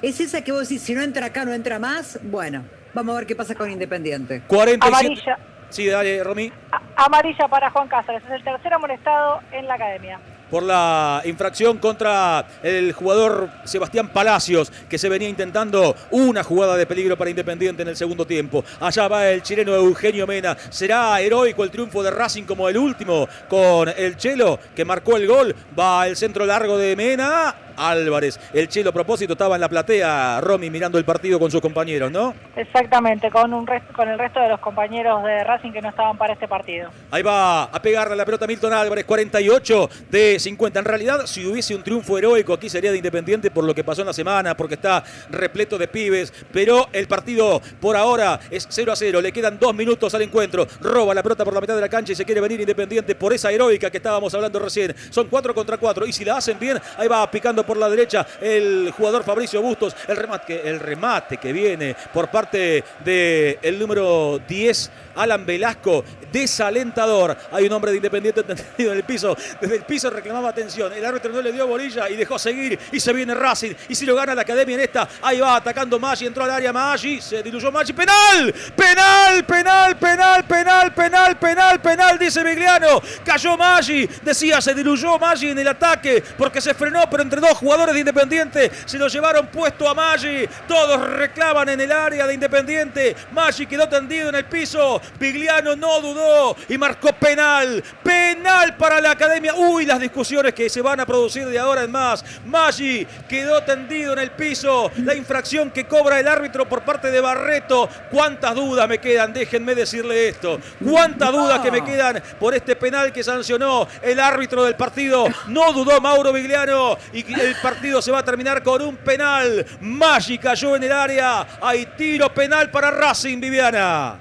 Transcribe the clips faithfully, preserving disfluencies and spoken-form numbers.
es esa que vos decís, si no entra acá, no entra más. Bueno, vamos a ver qué pasa con Independiente. cuarenta y siete. Amarilla. Sí, dale, Romy. A- amarilla para Juan Cáceres, es el tercer amonestado en la academia. Por la infracción contra el jugador Sebastián Palacios, que se venía intentando una jugada de peligro para Independiente en el segundo tiempo. Allá va el chileno Eugenio Mena. ¿Será heroico el triunfo de Racing como el último con el Chelo, que marcó el gol? Va el centro largo de Mena. Álvarez, el Chelo a propósito estaba en la platea, Romy, mirando el partido con sus compañeros, ¿no? Exactamente, con un resto, con el resto de los compañeros de Racing que no estaban para este partido. Ahí va a pegarle la pelota Milton Álvarez, cuarenta y ocho de cincuenta. En realidad, si hubiese un triunfo heroico aquí sería de Independiente por lo que pasó en la semana, porque está repleto de pibes, pero el partido por ahora es cero a cero, le quedan dos minutos al encuentro, roba la pelota por la mitad de la cancha y se quiere venir Independiente por esa heroica que estábamos hablando recién. Son cuatro contra cuatro y si la hacen bien, ahí va picando por la derecha el jugador Fabricio Bustos, el remate, el remate que viene por parte del número diez, Alan Velasco, desalentador. Hay un hombre de Independiente tendido en el piso, desde el piso reclamaba atención, el árbitro no le dio bolilla y dejó seguir y se viene Racing y si lo gana la academia en esta, ahí va atacando Maggi, entró al área Maggi, se diluyó Maggi, penal, penal, penal, penal, penal, penal, penal, penal, dice Vigliano, cayó Maggi, decía se diluyó Maggi en el ataque porque se frenó, pero entre dos jugadores de Independiente se lo llevaron puesto a Maggi, todos reclaman en el área de Independiente, Maggi quedó tendido en el piso, Vigliano no dudó y marcó penal, penal para la academia. Uy, las discusiones que se van a producir de ahora en más. Maggi quedó tendido en el piso, la infracción que cobra el árbitro por parte de Barreto. ¿Cuántas dudas me quedan? Déjenme decirle esto. ¿Cuántas dudas que me quedan por este penal que sancionó el árbitro del partido? No dudó Mauro Vigliano y el partido se va a terminar con un penal. Maggi cayó en el área. Hay tiro penal para Racing, Viviana.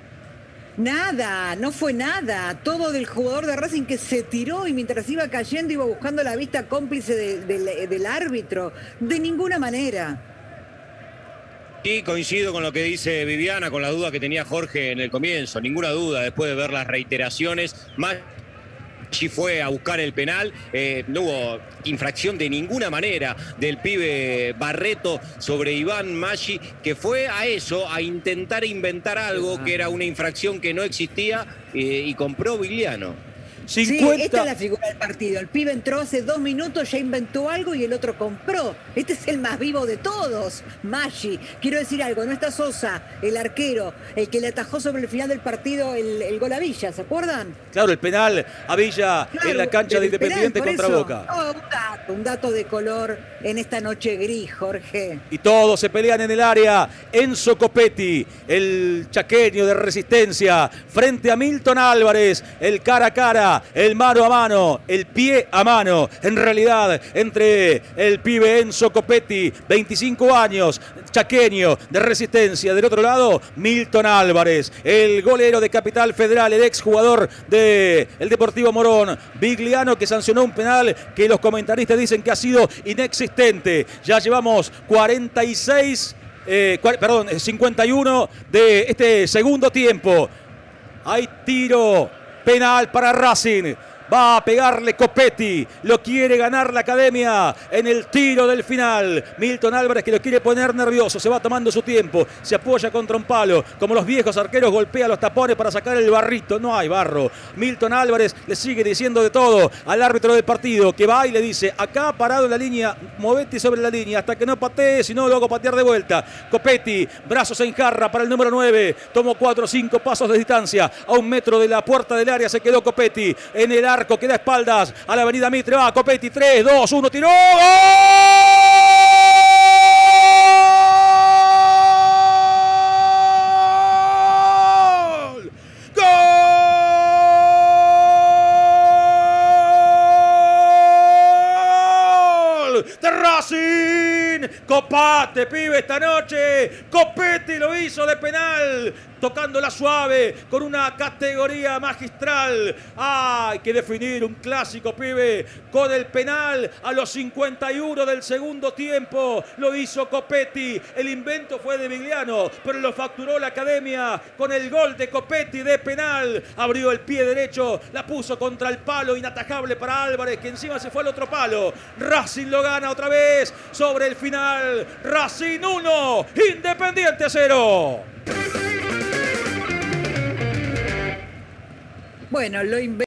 Nada, no fue nada. Todo del jugador de Racing que se tiró y mientras iba cayendo iba buscando la vista cómplice de, de, del árbitro. De ninguna manera. Sí, coincido con lo que dice Viviana, con la duda que tenía Jorge en el comienzo. Ninguna duda, después de ver las reiteraciones, más Maggi fue a buscar el penal, eh, no hubo infracción de ninguna manera del pibe Barreto sobre Iván Maggi, que fue a eso, a intentar inventar algo que era una infracción que no existía eh, y compró Vigliano. cincuenta. Sí, esta es la figura del partido. El pibe entró hace dos minutos, ya inventó algo y el otro compró. Este es el más vivo de todos, Maggi. Quiero decir algo, no está Sosa, el arquero, el que le atajó sobre el final del partido el, el gol a Villa, ¿se acuerdan? Claro, el penal a Villa Claro, en la cancha de Independiente penal, contra eso. Boca. Oh, un dato, un dato de color en esta noche gris, Jorge. Y todos se pelean en el área. Enzo Copetti, el chaqueño de Resistencia, frente a Milton Álvarez, el cara a cara, el mano a mano, el pie a mano. En realidad, entre el pibe Enzo Copetti, veinticinco años, chaqueño de Resistencia. Del otro lado, Milton Álvarez, el golero de Capital Federal, el exjugador del Deportivo Morón. Vigliano, que sancionó un penal que los comentaristas dicen que ha sido inexistente. Ya llevamos cuarenta y seis, eh, perdón, cincuenta y uno de este segundo tiempo. Hay tiro penal para Racing. Va a pegarle Copetti, lo quiere ganar la academia en el tiro del final. Milton Álvarez que lo quiere poner nervioso, se va tomando su tiempo, se apoya contra un palo, como los viejos arqueros, golpea los tapones para sacar el barrito, no hay barro. Milton Álvarez le sigue diciendo de todo al árbitro del partido, que va y le dice, acá parado en la línea, movete sobre la línea, hasta que no patee, si no lo hago patear de vuelta. Copetti, brazos en jarra para el número nueve, tomó cuatro o cinco pasos de distancia, a un metro de la puerta del área se quedó Copetti, en el arco, queda espaldas a la avenida Mitre, va Copetti, tres, dos, uno, tiró, ¡gol! ¡Gol! ¡De Racing! Copate, pibe, esta noche. Copetti lo hizo de penal. tocando la suave, con una categoría magistral. Ah, hay que definir un clásico, pibe, con el penal a los cincuenta y uno del segundo tiempo. Lo hizo Copetti. El invento fue de Vigliano, pero lo facturó la Academia con el gol de Copetti de penal. Abrió el pie derecho, la puso contra el palo, inatajable para Álvarez, que encima se fue al otro palo. Racing lo gana otra vez sobre el final. Racing uno, Independiente cero. Bueno, lo